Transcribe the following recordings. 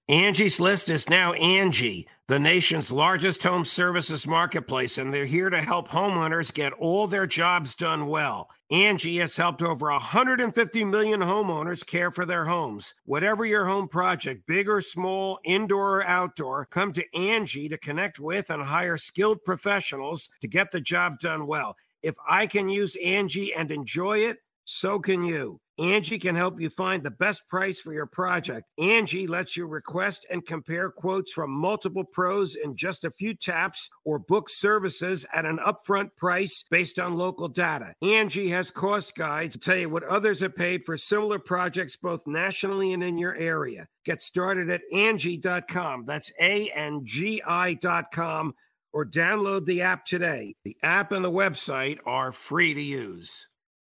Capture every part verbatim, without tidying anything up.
Angie's List is now Angie, the nation's largest home services marketplace, and they're here to help homeowners get all their jobs done well. Angie has helped over one hundred fifty million homeowners care for their homes. Whatever your home project, big or small, indoor or outdoor, come to Angie to connect with and hire skilled professionals to get the job done well. If I can use Angie and enjoy it, so can you. Angie can help you find the best price for your project. Angie lets you request and compare quotes from multiple pros in just a few taps or book services at an upfront price based on local data. Angie has cost guides to tell you what others have paid for similar projects both nationally and in your area. Get started at Angie dot com. That's A N G I dot com, or download the app today. The app and the website are free to use.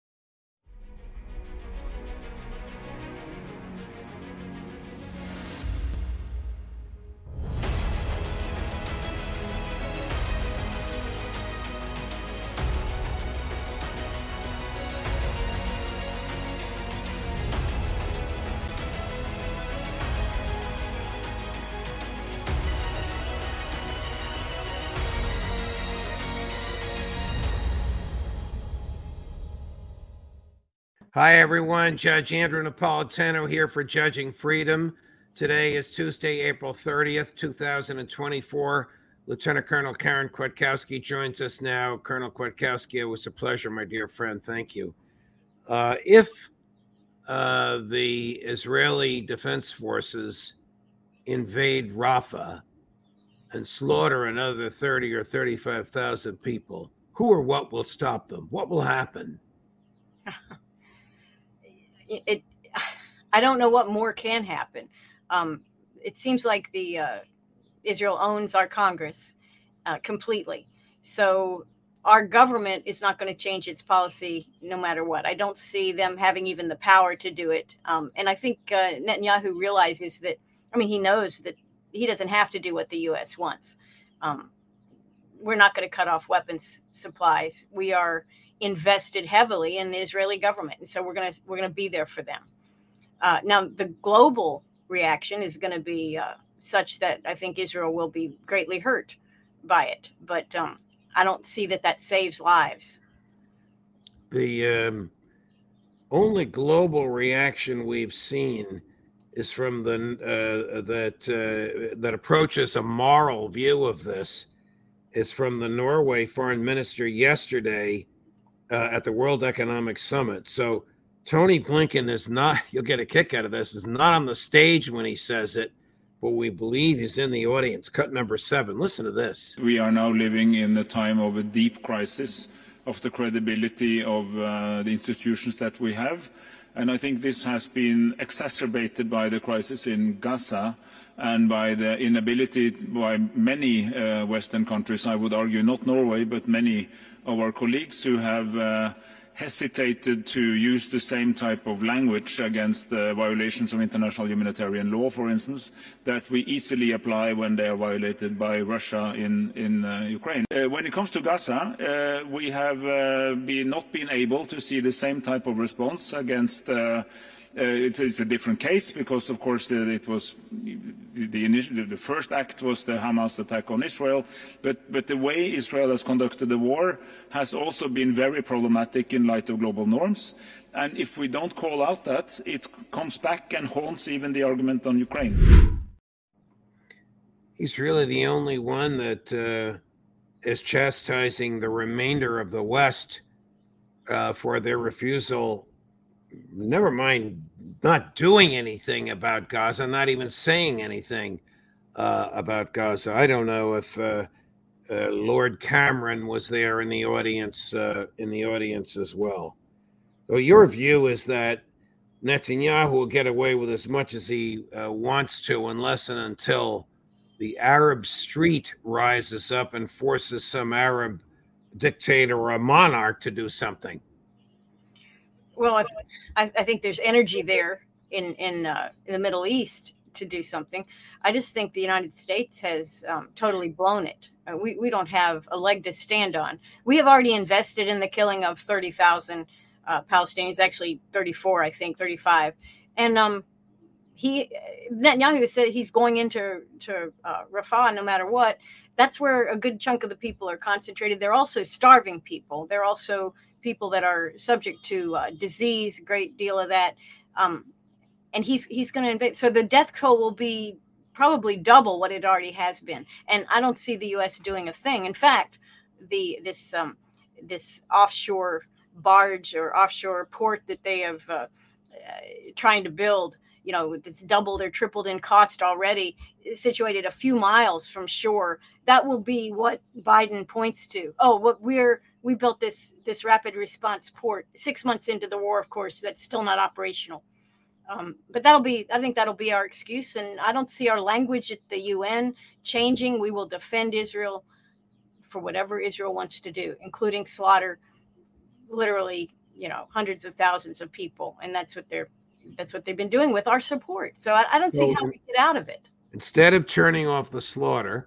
Hi, everyone. Judge Andrew Napolitano here for Judging Freedom. Today is Tuesday, April thirtieth, two thousand twenty-four. Lieutenant Colonel Karen Kwiatkowski joins us now. Colonel Kwiatkowski, it was a pleasure, my dear friend. Thank you. Uh, if uh, the Israeli Defense Forces invade Rafah and slaughter another thirty or thirty-five thousand people, who or what will stop them? What will happen? It, I don't know what more can happen. Um, it seems like the uh, Israel owns our Congress uh, completely. So our government is not going to change its policy no matter what. I don't see them having even the power to do it. Um, and I think uh, Netanyahu realizes that, I mean, he knows that he doesn't have to do what the U S wants. Um, we're not going to cut off weapons supplies. We are invested heavily in the Israeli government, and so we're gonna we're gonna be there for them. Uh, now, the global reaction is going to be uh, such that I think Israel will be greatly hurt by it, but um, I don't see that that saves lives. The um, only global reaction we've seen is from the uh, that uh, that approaches a moral view of this is from the Norway foreign minister yesterday. Uh, at the World Economic Summit. So Tony Blinken is not, you'll get a kick out of this, is not on the stage when he says it, but we believe he's in the audience. Cut number seven. Listen to this. We are now living in a time of a deep crisis of the credibility of uh, the institutions that we have. And I think this has been exacerbated by the crisis in Gaza and by the inability by many uh, Western countries, I would argue, not Norway, but many of our colleagues who have uh, hesitated to use the same type of language against uh, violations of international humanitarian law, for instance, that we easily apply when they are violated by Russia in, in uh, Ukraine. Uh, when it comes to Gaza, uh, we have uh, been, not been able to see the same type of response against uh, Uh, it's, it's a different case because, of course, uh, it was the, the, initial, the first act was the Hamas attack on Israel, but, but the way Israel has conducted the war has also been very problematic in light of global norms. And if we don't call out that, it comes back and haunts even the argument on Ukraine. He's really the only one that uh, is chastising the remainder of the West uh, for their refusal. Never mind not doing anything about Gaza, not even saying anything uh, about Gaza. I don't know if uh, uh, Lord Cameron was there in the audience uh, in the audience as well. Well, your view is that Netanyahu will get away with as much as he uh, wants to unless and until the Arab street rises up and forces some Arab dictator or a monarch to do something. Well, I, I think there's energy there in in, uh, in the Middle East to do something. I just think the United States has um, totally blown it. Uh, we we don't have a leg to stand on. We have already invested in the killing of thirty thousand uh, Palestinians, actually thirty-four, I think, thirty-five, and um, he Netanyahu said he's going into to uh, Rafah no matter what. That's where a good chunk of the people are concentrated. They're also starving people. They're also people that are subject to uh, disease, a great deal of that. Um, and he's he's going to invade. So the death toll will be probably double what it already has been. And I don't see the U S doing a thing. In fact, the this um, this offshore barge or offshore port that they have uh, uh, trying to build, you know, it's doubled or tripled in cost already, situated a few miles from shore. That will be what Biden points to. Oh, what we're we built this this rapid response port six months into the war. Of course, that's still not operational. Um, but that'll be, I think that'll be our excuse. And I don't see our language at the U N changing. We will defend Israel for whatever Israel wants to do, including slaughter literally, you know, hundreds of thousands of people. And that's what they're, that's what they've been doing with our support. So I, I don't see So, how we get out of it. Instead of turning off the slaughter,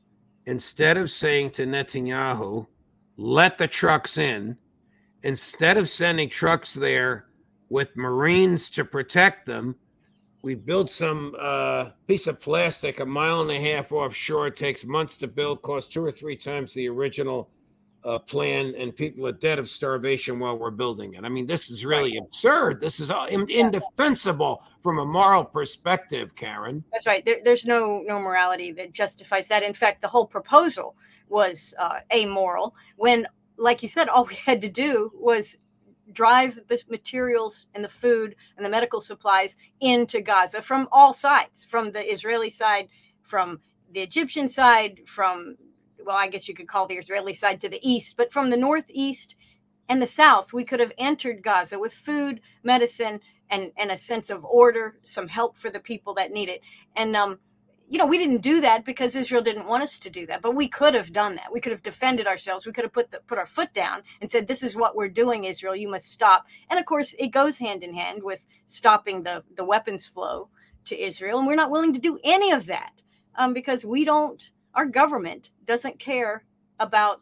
instead of saying to Netanyahu, let the trucks in, instead of sending trucks there with Marines to protect them, we built some uh, piece of plastic a mile and a half offshore. It takes months to build, costs two or three times the original uh, plan, and people are dead of starvation while we're building it. I mean, this is really right. absurd. This is uh, indefensible from a moral perspective, Karen. That's right. There, there's no no morality that justifies that. In fact, the whole proposal was uh, amoral when, like you said, all we had to do was drive the materials and the food and the medical supplies into Gaza from all sides, from the Israeli side, from the Egyptian side, from, well, I guess you could call the Israeli side to the east, but from the northeast and the south, we could have entered Gaza with food, medicine, and, and a sense of order, some help for the people that need it. And, um, you know, we didn't do that because Israel didn't want us to do that, but we could have done that. We could have defended ourselves. We could have put the, put our foot down and said, this is what we're doing, Israel, you must stop. And of course, it goes hand in hand with stopping the, the weapons flow to Israel. And we're not willing to do any of that um, because we don't, our government doesn't care about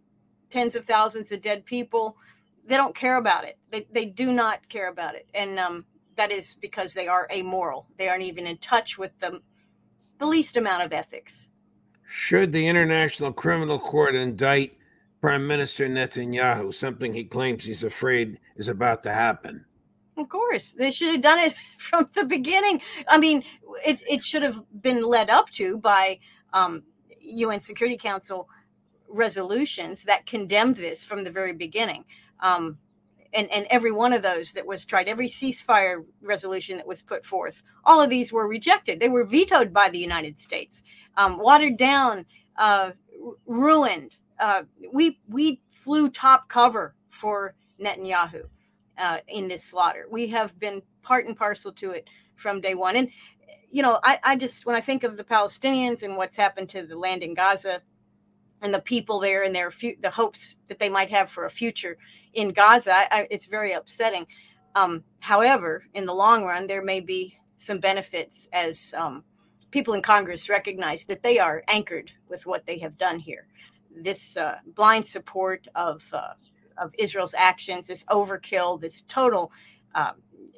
tens of thousands of dead people. They don't care about it. They, they do not care about it. And um, that is because they are amoral. They aren't even in touch with the the least amount of ethics. Should the International Criminal Court indict Prime Minister Netanyahu, something he claims he's afraid is about to happen? Of course. They should have done it from the beginning. I mean, it, it should have been led up to by um, U N Security Council resolutions that condemned this from the very beginning. Um, And, and every one of those that was tried, every ceasefire resolution that was put forth, all of these were rejected. They were vetoed by the United States, um, watered down, uh, ruined. Uh, we we flew top cover for Netanyahu uh, in this slaughter. We have been part and parcel to it from day one. And, you know, I, I just, when I think of the Palestinians and what's happened to the land in Gaza, and the people there and their fu- the hopes that they might have for a future in Gaza, I, it's very upsetting. Um, however, in the long run, there may be some benefits as um, people in Congress recognize that they are anchored with what they have done here. This uh, blind support of uh, of Israel's actions, this overkill, this total, uh,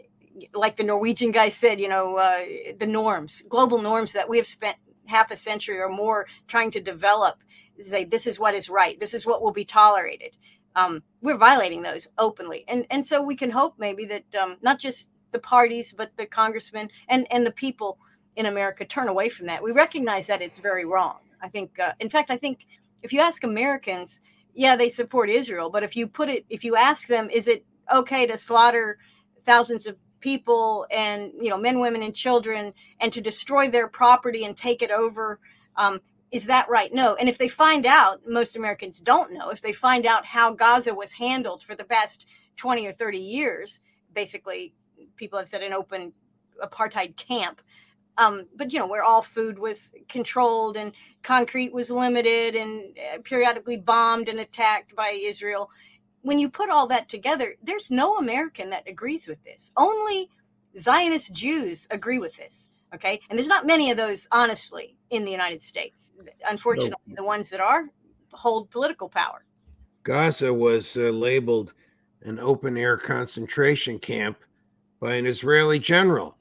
like the Norwegian guy said, you know, uh, the norms, global norms that we have spent half a century or more trying to develop. Say this is what is right. This is what will be tolerated. Um, we're violating those openly, and and so we can hope maybe that um, not just the parties, but the congressmen and and the people in America turn away from that. We recognize that it's very wrong. I think, uh, in fact, I think if you ask Americans, yeah, they support Israel, but if you put it, if you ask them, is it okay to slaughter thousands of people and you know men, women, and children, and to destroy their property and take it over? Um, Is that right? No. And if they find out, most Americans don't know, if they find out how Gaza was handled for the past twenty or thirty years, basically, people have said an open apartheid camp, um, but, you know, where all food was controlled and concrete was limited and periodically bombed and attacked by Israel. When you put all that together, there's no American that agrees with this. Only Zionist Jews agree with this. Okay. And there's not many of those, honestly, in the United States. Unfortunately, so, the ones that are hold political power. Gaza was uh, labeled an open air concentration camp by an Israeli general.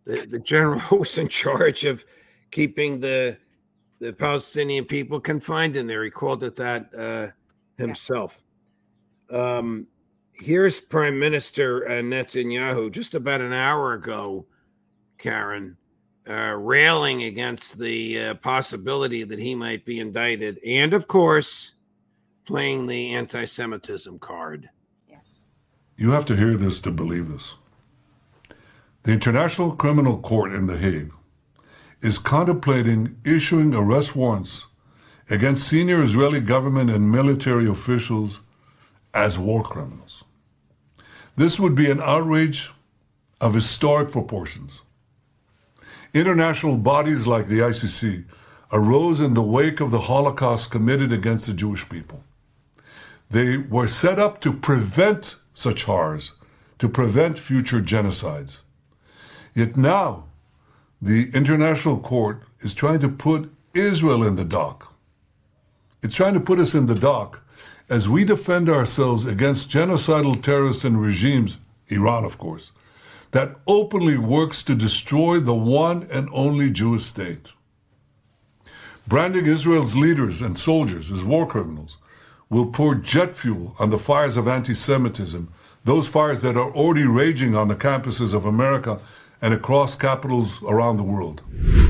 the, the general who was in charge of keeping the the Palestinian people confined in there. He called it that uh, himself. Yeah. Um, here's Prime Minister uh, Netanyahu just about an hour ago, Karen, uh, railing against the uh, possibility that he might be indicted, and of course, playing the anti-Semitism card. Yes. You have to hear this to believe this. The International Criminal Court in The Hague is contemplating issuing arrest warrants against senior Israeli government and military officials as war criminals. This would be an outrage of historic proportions. International bodies like the I C C arose in the wake of the Holocaust committed against the Jewish people. They were set up to prevent such horrors, to prevent future genocides. Yet now, the International Court is trying to put Israel in the dock. It's trying to put us in the dock as we defend ourselves against genocidal terrorists and regimes, Iran of course, that openly works to destroy the one and only Jewish state. Branding Israel's leaders and soldiers as war criminals will pour jet fuel on the fires of anti-Semitism, those fires that are already raging on the campuses of America and across capitals around the world.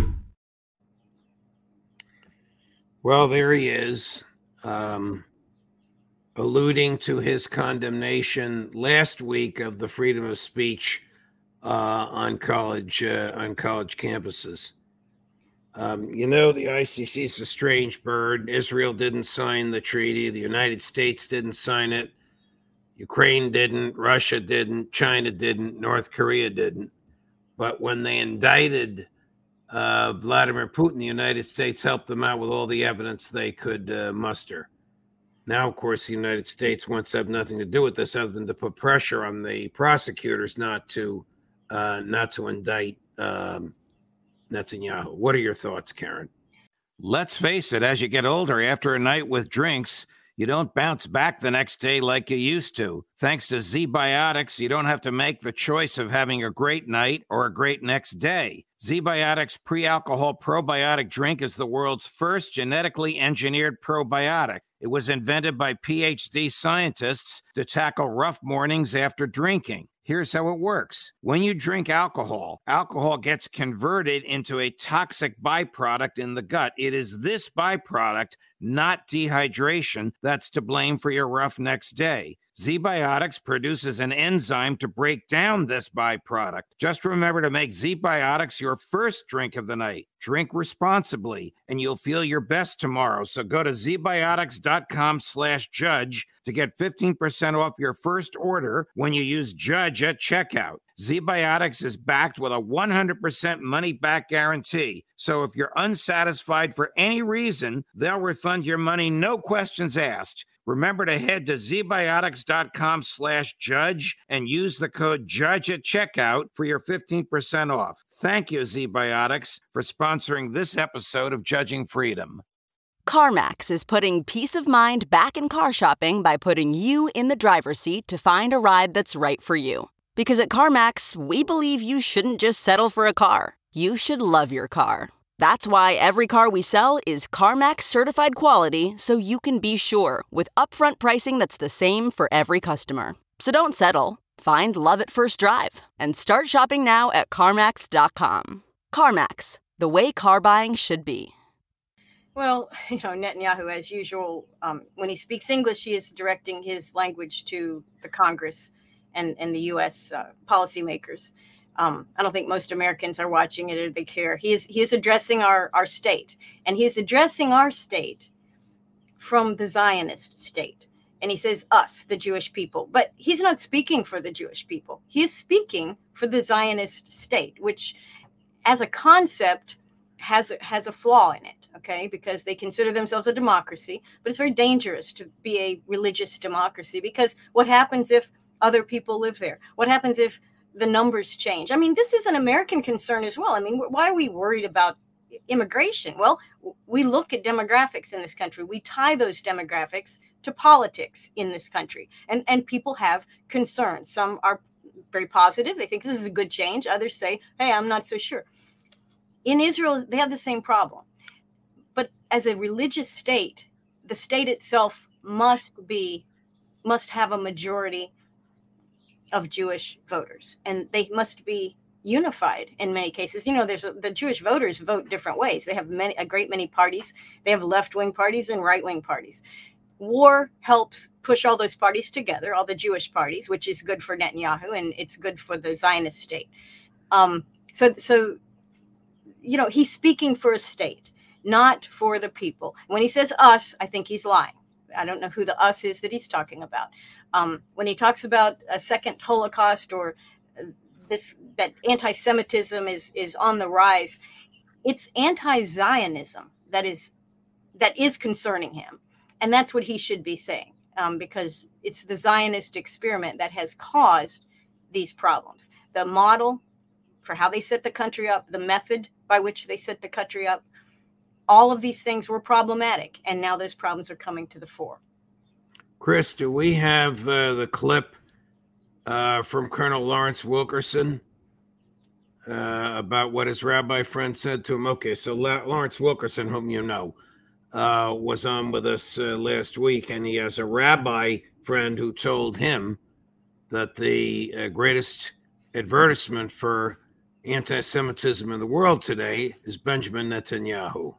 Well, there he is, um, alluding to his condemnation last week of the freedom of speech uh, on college uh, on college campuses. Um, you know, the I C C is a strange bird. Israel didn't sign the treaty. The United States didn't sign it. Ukraine didn't. Russia didn't. China didn't. North Korea didn't. But when they indicted uh, Vladimir Putin, the United States helped them out with all the evidence they could uh, muster. Now, of course, the United States wants to have nothing to do with this other than to put pressure on the prosecutors not to uh, not to indict um, Netanyahu. What are your thoughts, Karen? Let's face it, as you get older, after a night with drinks, you don't bounce back the next day like you used to. Thanks to Z-Biotics, you don't have to make the choice of having a great night or a great next day. Z-Biotics pre-alcohol probiotic drink is the world's first genetically engineered probiotic. It was invented by P H D scientists to tackle rough mornings after drinking. Here's how it works. When you drink alcohol, alcohol gets converted into a toxic byproduct in the gut. It is this byproduct, not dehydration, that's to blame for your rough next day. Z-Biotics produces an enzyme to break down this byproduct. Just remember to make Z-Biotics your first drink of the night. Drink responsibly, and you'll feel your best tomorrow. So go to zbiotics.com slash judge to get fifteen percent off your first order when you use Judge at checkout. Z-Biotics is backed with a one hundred percent money-back guarantee. So if you're unsatisfied for any reason, they'll refund your money, no questions asked. Remember to head to zbiotics.com slash judge and use the code judge at checkout for your fifteen percent off. Thank you, Z-Biotics, for sponsoring this episode of Judging Freedom. CarMax is putting peace of mind back in car shopping by putting you in the driver's seat to find a ride that's right for you. Because at CarMax, we believe you shouldn't just settle for a car. You should love your car. That's why every car we sell is CarMax certified quality, so you can be sure with upfront pricing that's the same for every customer. So don't settle. Find love at first drive and start shopping now at CarMax dot com. CarMax, the way car buying should be. Well, you know, Netanyahu, as usual, um, when he speaks English, he is directing his language to the Congress and, and the U S uh, policymakers. Um, I don't think most Americans are watching it or they care. He is he is addressing our, our state, and he is addressing our state from the Zionist state. And he says us, the Jewish people. But he's not speaking for the Jewish people. He is speaking for the Zionist state, which as a concept has a, has a flaw in it, okay? Because they consider themselves a democracy, but it's very dangerous to be a religious democracy, because what happens if other people live there? What happens if the numbers change? I mean, this is an American concern as well. I mean, why are we worried about immigration? Well, we look at demographics in this country. We tie those demographics to politics in this country. And, and people have concerns. Some are very positive. They think this is a good change. Others say, hey, I'm not so sure. In Israel, they have the same problem. But as a religious state, the state itself must be, must have a majority of Jewish voters, and they must be unified in many cases. You know, there's a, the Jewish voters vote different ways. They have many, a great many parties. They have left-wing parties and right-wing parties. War helps push all those parties together, all the Jewish parties, which is good for Netanyahu, and it's good for the Zionist state. Um, so, so, you know, he's speaking for a state, not for the people. When he says us, I think he's lying. I don't know who the us is that he's talking about. Um, when he talks about a second Holocaust or this, that anti-Semitism is, is on the rise, it's anti-Zionism that is, that is concerning him. And that's what he should be saying, um, because it's the Zionist experiment that has caused these problems. The model for how they set the country up, the method by which they set the country up, all of these things were problematic. And now those problems are coming to the fore. Chris, do we have uh, the clip uh, from Colonel Lawrence Wilkerson uh, about what his rabbi friend said to him? Okay, so La- Lawrence Wilkerson, whom you know, Uh, was on with us uh, last week, and he has a rabbi friend who told him that the uh, greatest advertisement for anti-Semitism in the world today is Benjamin Netanyahu.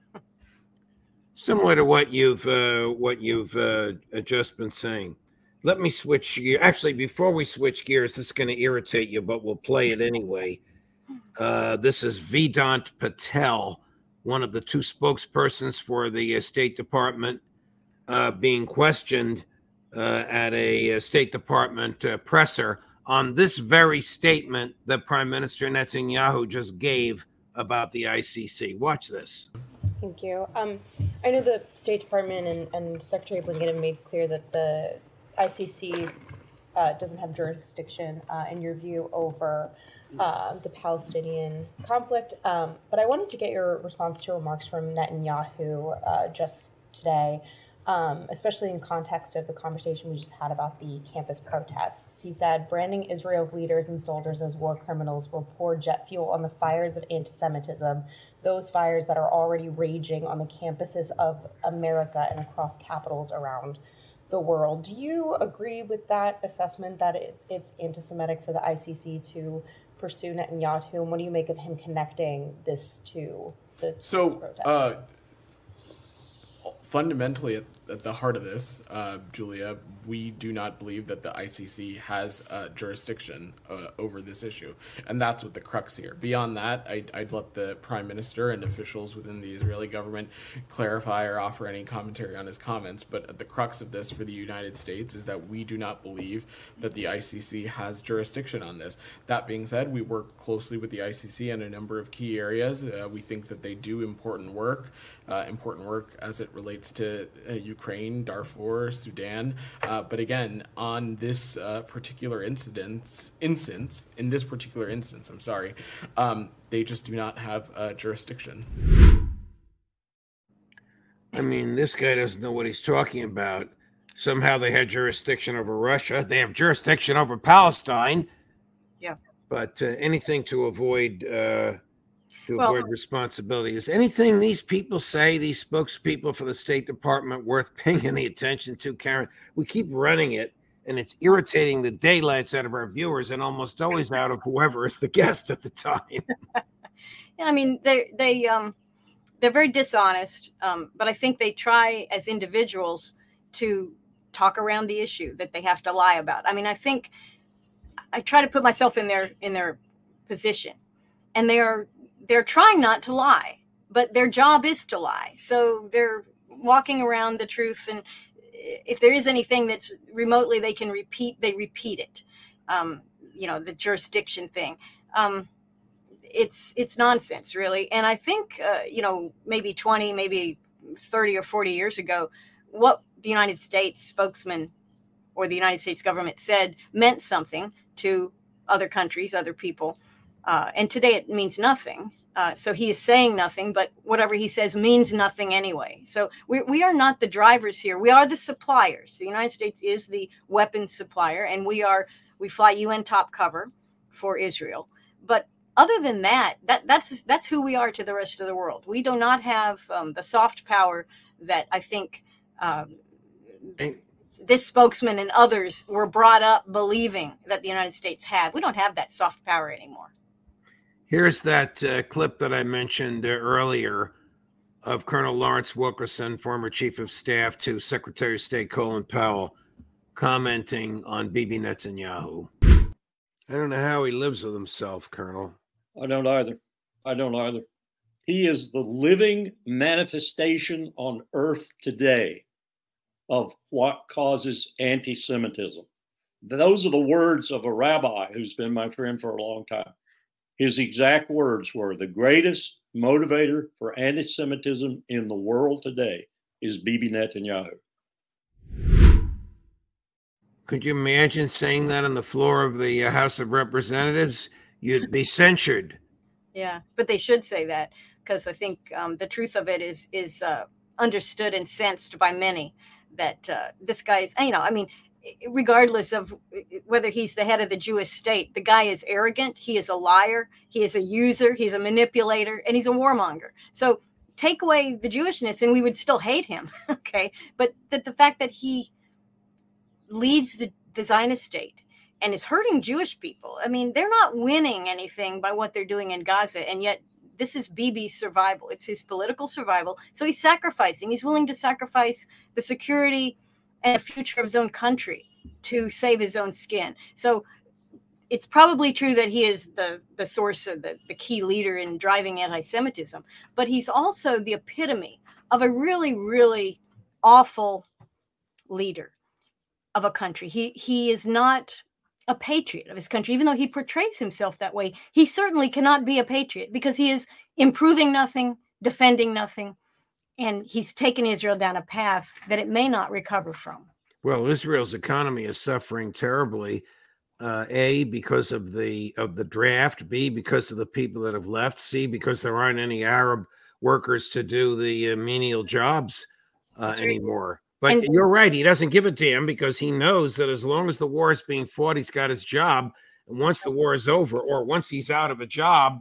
Similar to what you've uh, what you've uh, just been saying. Let me switch gears. Actually, before we switch gears, this is going to irritate you, but we'll play it anyway. Uh, this is Vedant Patel, one of the two spokespersons for the uh, State Department, uh, being questioned uh, at a, a State Department uh, presser on this very statement that Prime Minister Netanyahu just gave about the I C C. Watch this. Thank you. Um, I know the State Department and, and Secretary Blinken have made clear that the I C C uh, doesn't have jurisdiction, uh, in your view, over Uh, the Palestinian conflict. Um, but I wanted to get your response to remarks from Netanyahu uh, just today, um, especially in context of the conversation we just had about the campus protests. He said, branding Israel's leaders and soldiers as war criminals will pour jet fuel on the fires of anti-Semitism, those fires that are already raging on the campuses of America and across capitals around the world. Do you agree with that assessment, that it, it's anti-Semitic for the I C C to pursue Netanyahu, and what do you make of him connecting this to the so protests? uh, fundamentally at, at the heart of this, uh, Julia, we do not believe that the I C C has uh, jurisdiction uh, over this issue, and that's what the crux here. Beyond that, I'd, I'd let the Prime Minister and officials within the Israeli government clarify or offer any commentary on his comments, but at the crux of this for the United States is that we do not believe that the I C C has jurisdiction on this. That being said, we work closely with the I C C in a number of key areas. Uh, we think that they do important work, uh, important work as it relates to uh, Ukraine, Darfur, Sudan, uh, but again, on this uh, particular incident, instance, in this particular instance, I'm sorry, um, they just do not have uh, jurisdiction. I mean, this guy doesn't know what he's talking about. Somehow they had jurisdiction over Russia. They have jurisdiction over Palestine. Yeah. But uh, anything to avoid uh, to Well, avoid responsibility. Is anything these people say, these spokespeople for the State Department, worth paying any attention to, Karen? We keep running it, and it's irritating the daylights out of our viewers, and almost always out of whoever is the guest at the time. Yeah, I mean, they they um they're very dishonest, um, but I think they try as individuals to talk around the issue that they have to lie about. I mean, I think I try to put myself in their in their position, and they are they're trying not to lie, but their job is to lie. So they're walking around the truth, and if there is anything that's remotely they can repeat, they repeat it. Um, you know, the jurisdiction thing. Um, it's it's nonsense, really. And I think uh, you know, maybe twenty, maybe thirty or forty years ago, what the United States spokesman or the United States government said meant something to other countries, other people. Uh, and today it means nothing. Uh, so he is saying nothing, but whatever he says means nothing anyway. So we, we are not the drivers here. We are the suppliers. The United States is the weapons supplier, and we are We fly U N top cover for Israel. But other than that, that that's that's who we are to the rest of the world. We do not have um, the soft power that I think um, this spokesman and others were brought up believing that the United States had. We don't have that soft power anymore. Here's that uh, clip that I mentioned uh, earlier of Colonel Lawrence Wilkerson, former chief of staff to Secretary of State Colin Powell, commenting on Bibi Netanyahu. I don't know how he lives with himself, Colonel. I don't either. I don't either. He is the living manifestation on earth today of what causes anti-Semitism. Those are the words of a rabbi who's been my friend for a long time. His exact words were, the greatest motivator for anti-Semitism in the world today is Bibi Netanyahu. Could you imagine saying that on the floor of the uh, House of Representatives? You'd be censured. Yeah, but they should say that, because I think um, the truth of it is is uh, understood and sensed by many that uh, this guy's, you know, I mean, regardless of whether he's the head of the Jewish state, the guy is arrogant. He is a liar. He is a user. He's a manipulator, and he's a warmonger. So take away the Jewishness and we would still hate him. Okay. But that the fact that he leads the, the Zionist state and is hurting Jewish people. I mean, they're not winning anything by what they're doing in Gaza. And yet this is Bibi's survival. It's his political survival. So he's sacrificing. He's willing to sacrifice the security and the future of his own country to save his own skin. So it's probably true that he is the, the source of the, the key leader in driving anti-Semitism, but he's also the epitome of a really, really awful leader of a country. He he is not a patriot of his country, even though he portrays himself that way. He certainly cannot be a patriot because he is improving nothing, defending nothing, and he's taken Israel down a path that it may not recover from. Well, Israel's economy is suffering terribly. Uh, A, because of the of the draft. B, because of the people that have left. C, because there aren't any Arab workers to do the uh, menial jobs uh, right. anymore. But and, you're right. He doesn't give a damn because he knows that as long as the war is being fought, he's got his job. And once the war is over, or once he's out of a job,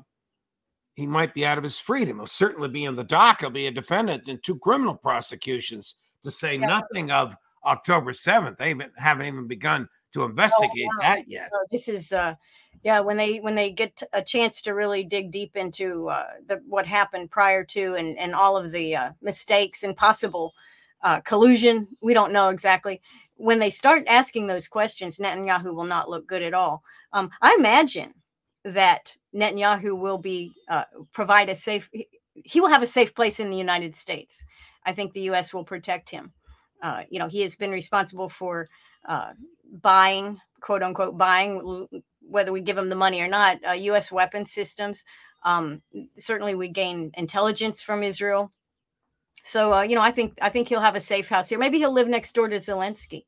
he might be out of his freedom. He'll certainly be in the dock. He'll be a defendant in two criminal prosecutions, to say yeah. nothing of October seventh. They haven't, haven't even begun to investigate oh, wow. that yet. So this is, uh, yeah, when they when they get a chance to really dig deep into uh, the, what happened prior to and, and all of the uh, mistakes and possible uh, collusion, we don't know exactly. When they start asking those questions, Netanyahu will not look good at all. Um, I imagine that Netanyahu will be uh, provide a safe, he will have a safe place in the United States. I think the U S will protect him. Uh, you know, he has been responsible for uh, buying, quote unquote, buying, whether we give him the money or not, uh, U S weapon systems. Um, certainly we gain intelligence from Israel. So, uh, you know, I think I think he'll have a safe house here. Maybe he'll live next door to Zelensky.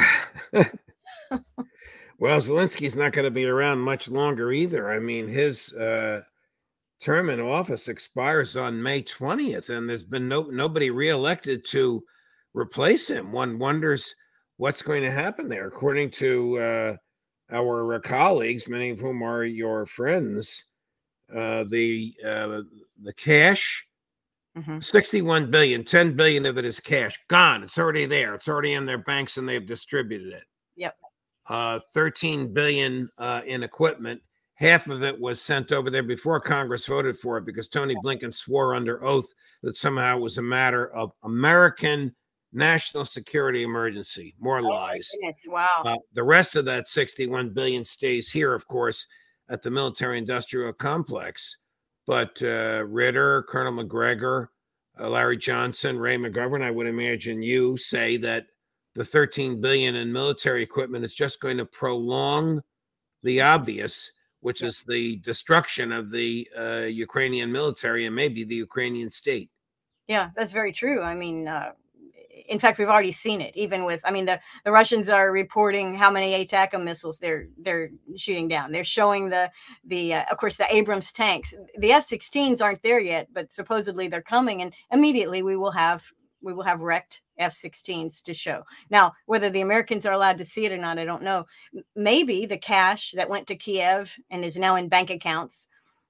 Well, Zelensky's not going to be around much longer either. I mean, his uh, term in office expires on May twentieth, and there's been no nobody reelected to replace him. One wonders what's going to happen there. According to uh, our uh, colleagues, many of whom are your friends, uh, the uh, the cash, mm-hmm. sixty-one billion, ten billion of it is cash. Gone. It's already there. It's already in their banks and they've distributed it. Yep. Uh, thirteen billion uh, in equipment. Half of it was sent over there before Congress voted for it because Tony Blinken swore under oath that somehow it was a matter of American national security emergency. More lies. Oh, wow. Uh, the rest of that sixty-one billion stays here, of course, at the military industrial complex. But uh, Ritter, Colonel McGregor, uh, Larry Johnson, Ray McGovern, I would imagine you say that the thirteen billion in military equipment is just going to prolong the obvious, which yeah. is the destruction of the uh, Ukrainian military and maybe the Ukrainian state. Yeah, that's very true. I mean, uh, in fact, we've already seen it, even with, I mean, the, the Russians are reporting how many ATACMS missiles they're they're shooting down. They're showing the, the uh, of course, the Abrams tanks. The F sixteens aren't there yet, but supposedly they're coming. And immediately we will have we will have wrecked F sixteens to show. Now, whether the Americans are allowed to see it or not, I don't know. Maybe the cash that went to Kiev and is now in bank accounts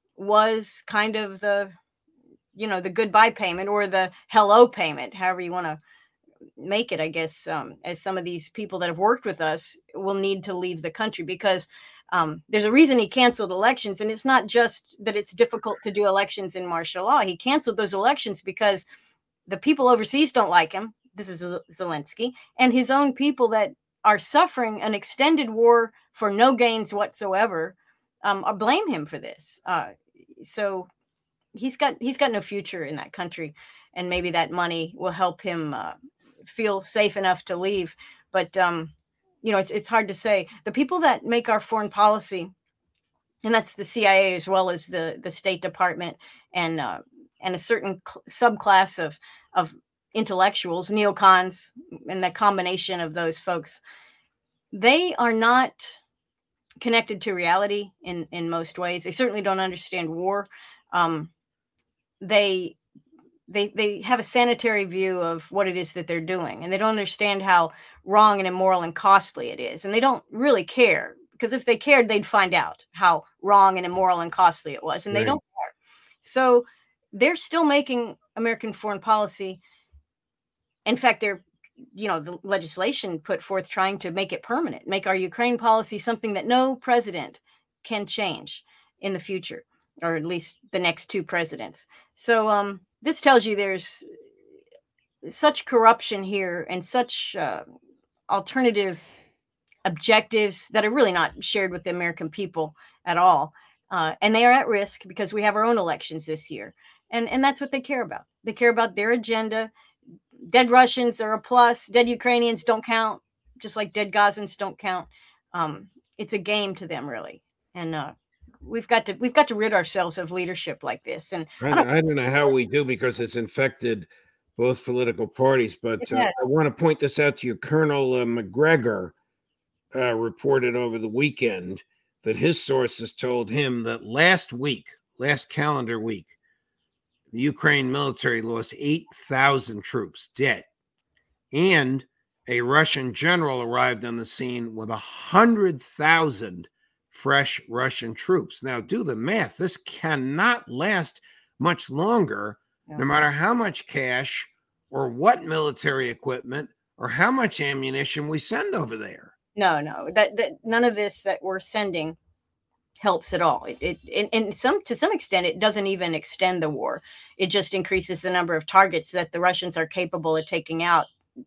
was kind of the, you know, the goodbye payment or the hello payment, however you want to make it, I guess, um, as some of these people that have worked with us will need to leave the country, because um, there's a reason he canceled elections. And it's not just that it's difficult to do elections in martial law. He canceled those elections because the people overseas don't like him. This is Zelensky, and his own people that are suffering an extended war for no gains whatsoever um, blame him for this. Uh, so he's got he's got no future in that country, and maybe that money will help him uh, feel safe enough to leave. But um, you know, it's it's hard to say. The people that make our foreign policy, and that's the C I A as well as the the State Department and uh, and a certain cl- subclass of of intellectuals, neocons, and the combination of those folks, they are not connected to reality in in most ways. They certainly don't understand war. Um, they they they have a sanitary view of what it is that they're doing, and they don't understand how wrong and immoral and costly it is, and they don't really care, because if they cared, they'd find out how wrong and immoral and costly it was, and right. They don't care. So they're still making American foreign policy. In fact, they're, you know, the legislation put forth trying to make it permanent, make our Ukraine policy something that no president can change in the future, or at least the next two presidents. So um, this tells you there's such corruption here and such uh, alternative objectives that are really not shared with the American people at all. Uh, and they are at risk because we have our own elections this year. And, and that's what they care about. They care about their agenda. Dead Russians are a plus. Dead Ukrainians don't count, just like dead Gazans don't count. Um, it's a game to them, really. And uh, we've got to we've got to rid ourselves of leadership like this. And I don't, I don't know how we do, because it's infected both political parties. But uh, I want to point this out to you. Colonel uh, McGregor uh, reported over the weekend that his sources told him that last week, last calendar week, the Ukraine military lost eight thousand troops dead, and a Russian general arrived on the scene with one hundred thousand fresh Russian troops. Now, do the math. This cannot last much longer, no, no matter how much cash or what military equipment or how much ammunition we send over there. No, no, that, that none of this that we're sending helps at all. It, it and some to some extent, it doesn't even extend the war. It just increases the number of targets that the Russians are capable of taking out,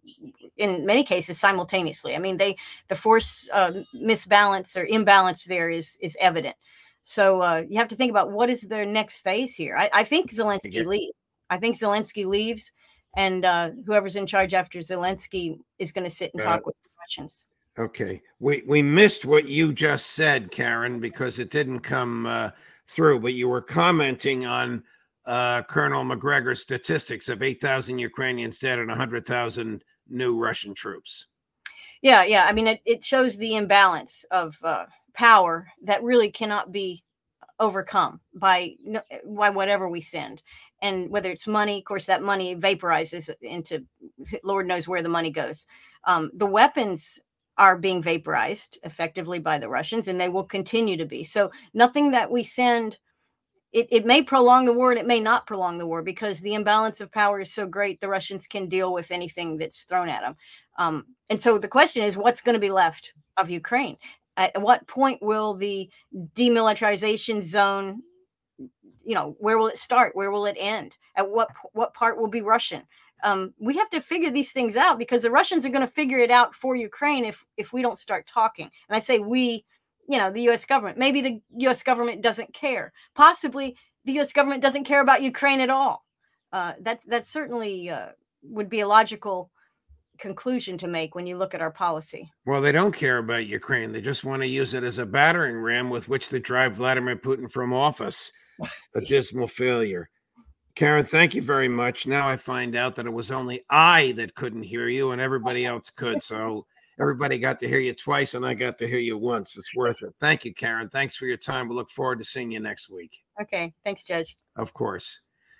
in many cases simultaneously. I mean, they the force uh, misbalance or imbalance there is is evident. So uh, you have to think about what is their next phase here. I, I think Zelensky yeah. leaves. I think Zelensky leaves, and uh, whoever's in charge after Zelensky is going to sit and uh, talk with the Russians. Okay. We we missed what you just said, Karen, because it didn't come uh, through, but you were commenting on uh, Colonel McGregor's statistics of eight thousand Ukrainians dead and one hundred thousand new Russian troops. Yeah, yeah. I mean, it, it shows the imbalance of uh, power that really cannot be overcome by, by whatever we send. And whether it's money, of course, that money vaporizes into Lord knows where the money goes. Um, the weapons are being vaporized effectively by the Russians, and they will continue to be. So nothing that we send, it, it may prolong the war and it may not prolong the war, because the imbalance of power is so great, the Russians can deal with anything that's thrown at them. Um, and so the question is, what's going to be left of Ukraine? At what point will the demilitarization zone, you know, where will it start? Where will it end? At what what part will be Russian? Um, we have to figure these things out, because the Russians are going to figure it out for Ukraine if if we don't start talking. And I say we, you know, the U S government. Maybe the U S government doesn't care. Possibly the U S government doesn't care about Ukraine at all. Uh, that that certainly uh, would be a logical conclusion to make when you look at our policy. Well, they don't care about Ukraine. They just want to use it as a battering ram with which to drive Vladimir Putin from office. A dismal failure. Karen, thank you very much. Now I find out that it was only I that couldn't hear you and everybody else could. So everybody got to hear you twice and I got to hear you once. It's worth it. Thank you, Karen. Thanks for your time. We look forward to seeing you next week. Okay. Thanks, Judge. Of course.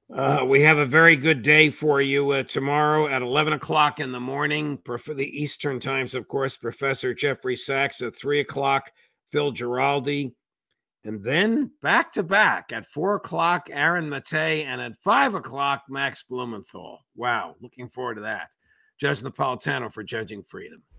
Uh, we have a very good day for you uh, tomorrow at eleven o'clock in the morning for the Eastern times, of course, Professor Jeffrey Sachs at three o'clock, Phil Giraldi, and then back to back at four o'clock, Aaron Mattei, and at five o'clock, Max Blumenthal. Wow, looking forward to that. Judge Napolitano for Judging Freedom.